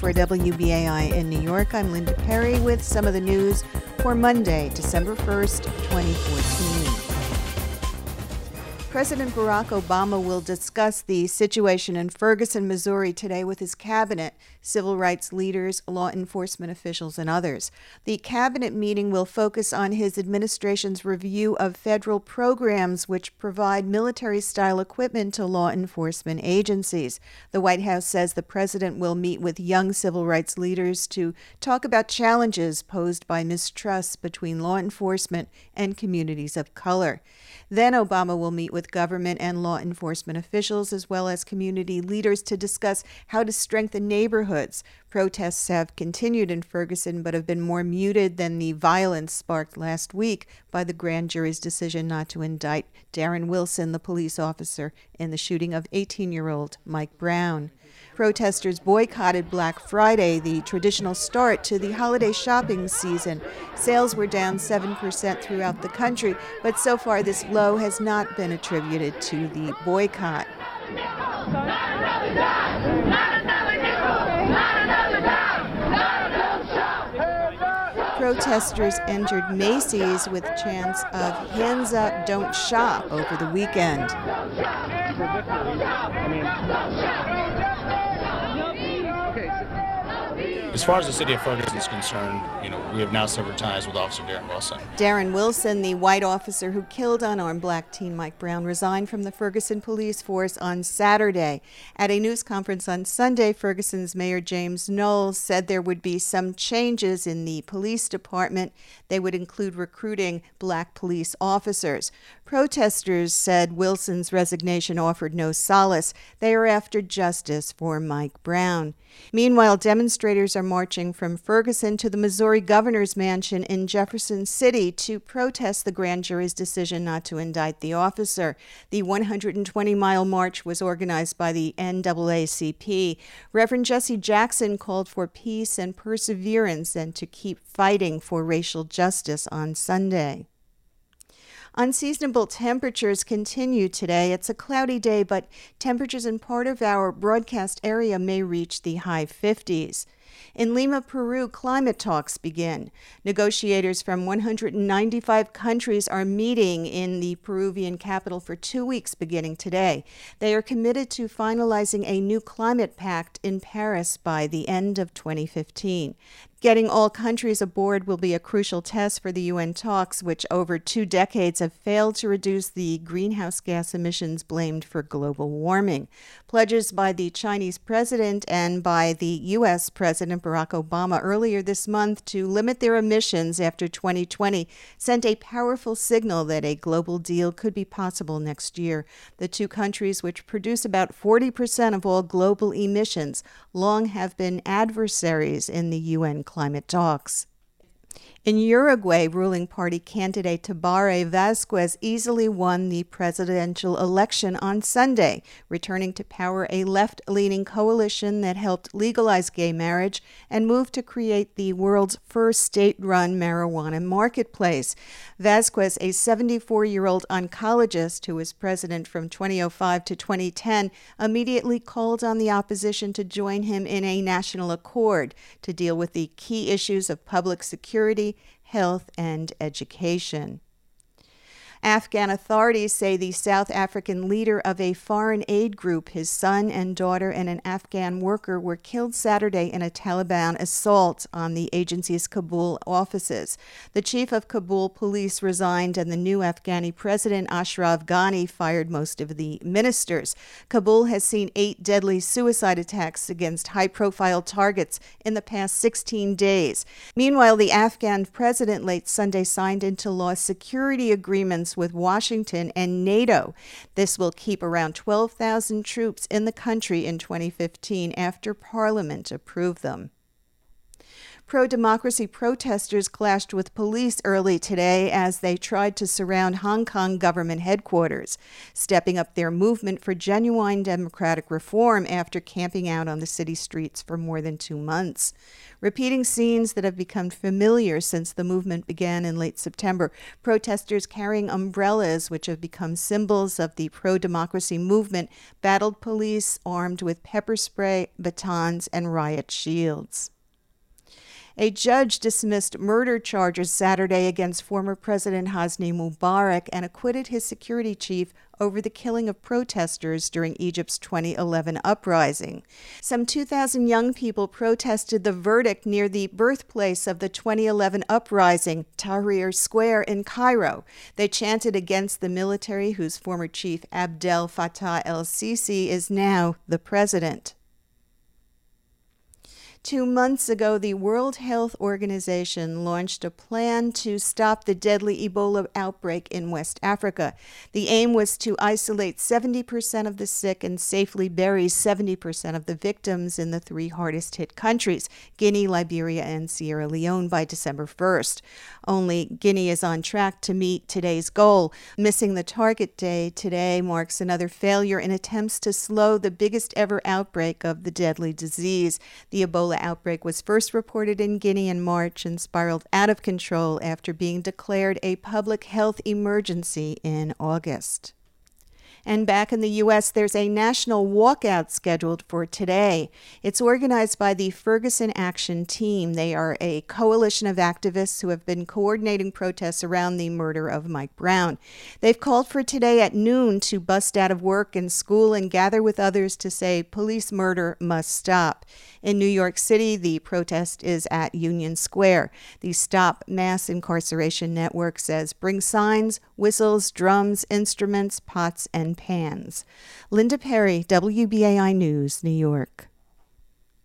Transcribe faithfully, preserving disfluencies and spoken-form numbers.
For W B A I in New York, I'm Linda Perry with some of the news for Monday, December first, twenty fourteen. President Barack Obama will discuss the situation in Ferguson, Missouri today with his cabinet, civil rights leaders, law enforcement officials, and others. The cabinet meeting will focus on his administration's review of federal programs which provide military-style equipment to law enforcement agencies. The White House says the president will meet with young civil rights leaders to talk about challenges posed by mistrust between law enforcement and communities of color. Then Obama will meet with government and law enforcement officials as well as community leaders to discuss how to strengthen neighborhoods. Protests have continued in Ferguson but have been more muted than the violence sparked last week by the grand jury's decision not to indict Darren Wilson, the police officer in the shooting of eighteen-year-old Mike Brown. Protesters boycotted Black Friday, the traditional start to the holiday shopping season. Sales were down seven percent throughout the country, but so far this low has not been attributed to the boycott. Protesters entered Macy's with chants of "Hands Up, Don't Shop" over the weekend. As far as the city of Ferguson is concerned, you know, we have now severed ties with Officer Darren Wilson. Darren Wilson, the white officer who killed unarmed black teen Mike Brown, resigned from the Ferguson police force on Saturday. At a news conference on Sunday, Ferguson's Mayor James Knowles said there would be some changes in the police department. They would include recruiting black police officers. Protesters said Wilson's resignation offered no solace. They are after justice for Mike Brown. Meanwhile, demonstrators are marching from Ferguson to the Missouri governor's mansion in Jefferson City to protest the grand jury's decision not to indict the officer. The one hundred twenty mile march was organized by the N double A C P. Reverend Jesse Jackson called for peace and perseverance and to keep fighting for racial justice on Sunday. Unseasonable temperatures continue today. It's a cloudy day, but temperatures in part of our broadcast area may reach the high fifties. In Lima, Peru, climate talks begin. Negotiators from one hundred ninety-five countries are meeting in the Peruvian capital for two weeks beginning today. They are committed to finalizing a new climate pact in Paris by the end of twenty fifteen. Getting all countries aboard will be a crucial test for the U N talks, which over two decades have failed to reduce the greenhouse gas emissions blamed for global warming. Pledges by the Chinese president and by the U S President Barack Obama earlier this month to limit their emissions after twenty twenty sent a powerful signal that a global deal could be possible next year. The two countries, which produce about forty percent of all global emissions, long have been adversaries in the U N climate talks. In Uruguay, ruling party candidate Tabaré Vázquez easily won the presidential election on Sunday, returning to power a left-leaning coalition that helped legalize gay marriage and moved to create the world's first state-run marijuana marketplace. Vázquez, a seventy-four-year-old oncologist who was president from twenty oh five to twenty ten, immediately called on the opposition to join him in a national accord to deal with the key issues of public security, health, and education. Afghan authorities say the South African leader of a foreign aid group, his son and daughter, and an Afghan worker were killed Saturday in a Taliban assault on the agency's Kabul offices. The chief of Kabul police resigned, and the new Afghani president, Ashraf Ghani, fired most of the ministers. Kabul has seen eight deadly suicide attacks against high-profile targets in the past sixteen days. Meanwhile, the Afghan president late Sunday signed into law security agreements with Washington and NATO. This will keep around twelve thousand troops in the country in twenty fifteen after Parliament approved them. Pro-democracy protesters clashed with police early today as they tried to surround Hong Kong government headquarters, stepping up their movement for genuine democratic reform after camping out on the city streets for more than two months. Repeating scenes that have become familiar since the movement began in late September, protesters carrying umbrellas, which have become symbols of the pro-democracy movement, battled police armed with pepper spray, batons, and riot shields. A judge dismissed murder charges Saturday against former President Hosni Mubarak and acquitted his security chief over the killing of protesters during Egypt's twenty eleven uprising. Some two thousand young people protested the verdict near the birthplace of the twenty eleven uprising, Tahrir Square in Cairo. They chanted against the military, whose former chief Abdel Fattah el-Sisi is now the president. Two months ago, the World Health Organization launched a plan to stop the deadly Ebola outbreak in West Africa. The aim was to isolate seventy percent of the sick and safely bury seventy percent of the victims in the three hardest hit countries, Guinea, Liberia, and Sierra Leone, by December first. Only Guinea is on track to meet today's goal. Missing the target day today marks another failure in attempts to slow the biggest ever outbreak of the deadly disease. The Ebola outbreak was first reported in Guinea in March and spiraled out of control after being declared a public health emergency in August. And back in the U S, there's a national walkout scheduled for today. It's organized by the Ferguson Action Team. They are a coalition of activists who have been coordinating protests around the murder of Mike Brown. They've called for today at noon to bust out of work and school and gather with others to say police murder must stop. In New York City, the protest is at Union Square. The Stop Mass Incarceration Network says bring signs, whistles, drums, instruments, pots, and pans. Linda Perry, W B A I News, New York.